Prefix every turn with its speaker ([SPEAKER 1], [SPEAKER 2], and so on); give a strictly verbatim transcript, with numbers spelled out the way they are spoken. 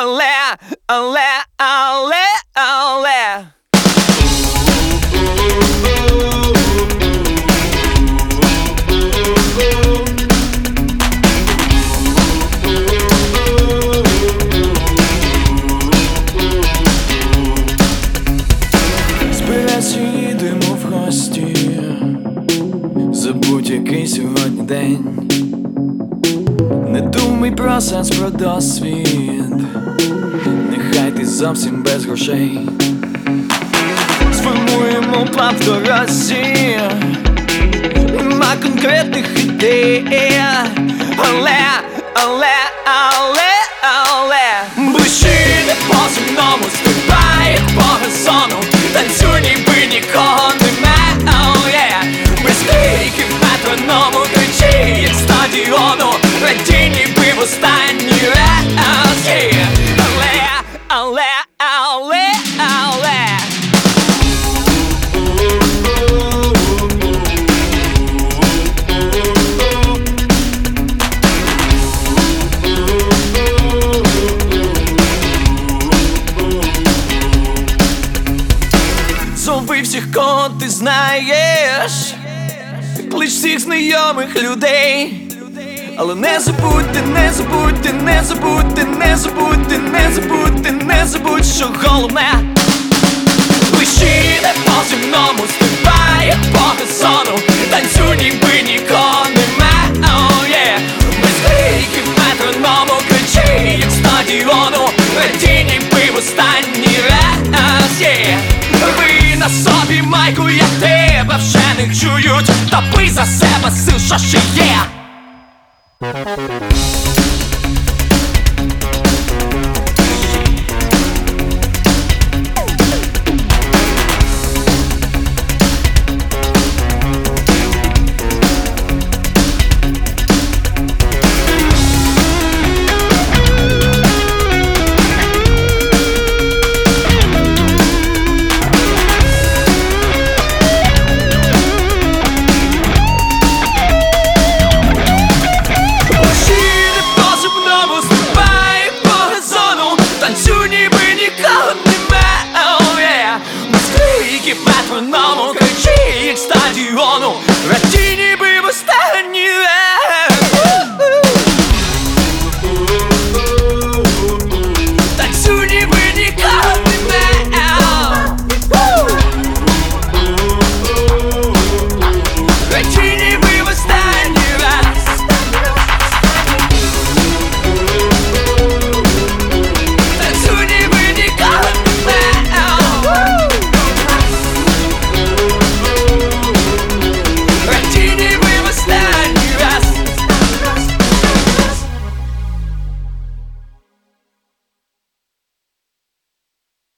[SPEAKER 1] але, але, але, але.
[SPEAKER 2] Збирайся, їдемо в гості, забудь, який сьогодні день. Не думай про сенс, про досвід, нехай ти зовсім без грошей. Сформуємо план в дорозі, нема конкретних ідей, але, але, але, але. Ближче не по земному, стрибай по газону, танцюй, ніби нікого нема, oh yeah. Без криків метроному, кричи, як стадіону, радій, ніби в останній раз, yeah.
[SPEAKER 1] Але, але, але, але.
[SPEAKER 2] Зови всіх, кого ти знаєш, клич всіх знайомих людей. Але не забудьте, не забудьте, не забудьте, не забудьте, не забудьте, не забудь, що головне. Ближче не по земному, стрибай по газону, танцюй, ніби нікого нема, oh yeah. Без криків метроному, кричи, як стадіону, радій, ніби в останній раз, yeah. Ви на собі майку, як тебе вже не чують, та бий за себе сил, що ще є.